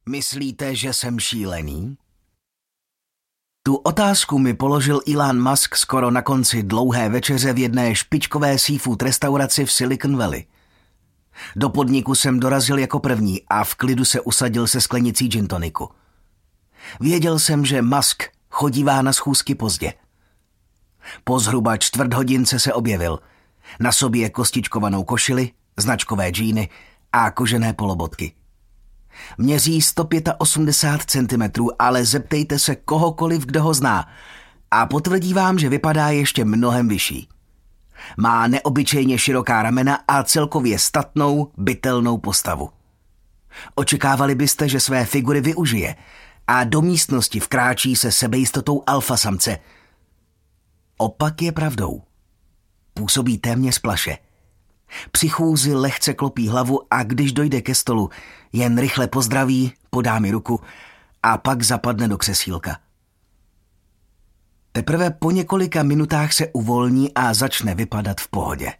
Myslíte, že jsem šílený? Tu otázku mi položil Elon Musk skoro na konci dlouhé večeře v jedné špičkové seafood restauraci v Silicon Valley. Do podniku jsem dorazil jako první a v klidu se usadil se sklenicí gin toniku. Věděl jsem, že Musk chodívá na schůzky pozdě. Po zhruba čtvrt hodince se objevil. Na sobě kostičkovanou košili, značkové džíny a kožené polobotky. Měří 185 cm, ale zeptejte se kohokoliv, kdo ho zná, a potvrdí vám, že vypadá ještě mnohem vyšší. Má neobyčejně široká ramena a celkově statnou, bytelnou postavu. Očekávali byste, že své figury využije a do místnosti vkráčí se sebejistotou alfa samce. Opak je pravdou. Působí téměř plaše. Při chůzi lehce klopí hlavu a když dojde ke stolu, jen rychle pozdraví, podá mi ruku a pak zapadne do křesílka. Teprve po několika minutách se uvolní a začne vypadat v pohodě.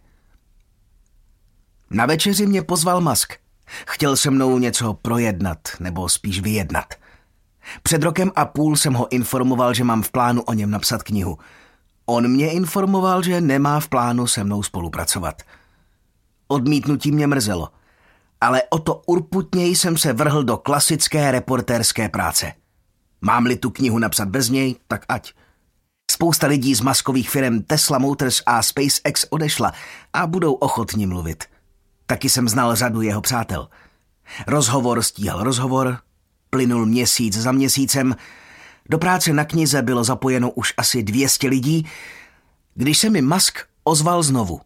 Na večeři mě pozval Musk. Chtěl se mnou něco projednat, nebo spíš vyjednat. Před rokem a půl jsem ho informoval, že mám v plánu o něm napsat knihu. On mě informoval, že nemá v plánu se mnou spolupracovat. Odmítnutí mě mrzelo, ale o to urputněji jsem se vrhl do klasické reportérské práce. Mám-li tu knihu napsat bez něj, tak ať. Spousta lidí z maskových firem Tesla Motors a SpaceX odešla a budou ochotni mluvit. Taky jsem znal řadu jeho přátel. Rozhovor stíhal rozhovor, plynul měsíc za měsícem, do práce na knize bylo zapojeno už asi 200 lidí, když se mi Musk ozval znovu.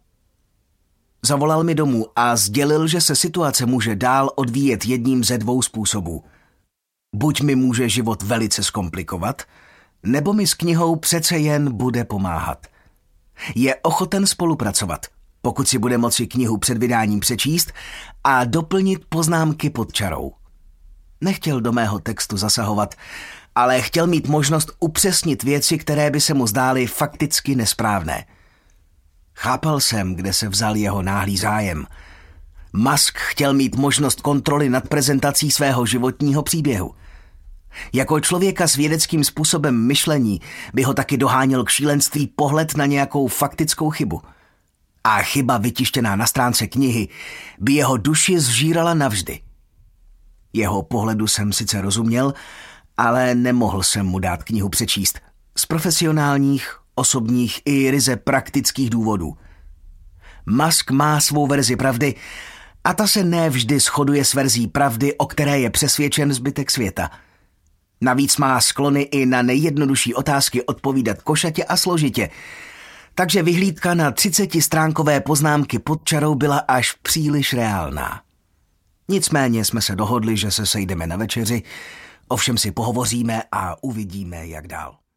Zavolal mi domů a sdělil, že se situace může dál odvíjet jedním ze dvou způsobů. Buď mi může život velice zkomplikovat, nebo mi s knihou přece jen bude pomáhat. Je ochoten spolupracovat, pokud si bude moci knihu před vydáním přečíst a doplnit poznámky pod čarou. Nechtěl do mého textu zasahovat, ale chtěl mít možnost upřesnit věci, které by se mu zdály fakticky nesprávné. Chápal jsem, kde se vzal jeho náhlý zájem. Musk chtěl mít možnost kontroly nad prezentací svého životního příběhu. Jako člověka s vědeckým způsobem myšlení by ho taky doháněl k šílenství pohled na nějakou faktickou chybu. A chyba vytištěná na stránce knihy by jeho duši zžírala navždy. Jeho pohledu jsem sice rozuměl, ale nemohl jsem mu dát knihu přečíst. Z profesionálních, osobních i ryze praktických důvodů. Musk má svou verzi pravdy a ta se ne vždy shoduje s verzí pravdy, o které je přesvědčen zbytek světa. Navíc má sklony i na nejjednodušší otázky odpovídat košatě a složitě, takže vyhlídka na 30stránkové poznámky pod čarou byla až příliš reálná. Nicméně jsme se dohodli, že se sejdeme na večeři, ovšem si pohovoříme a uvidíme, jak dál.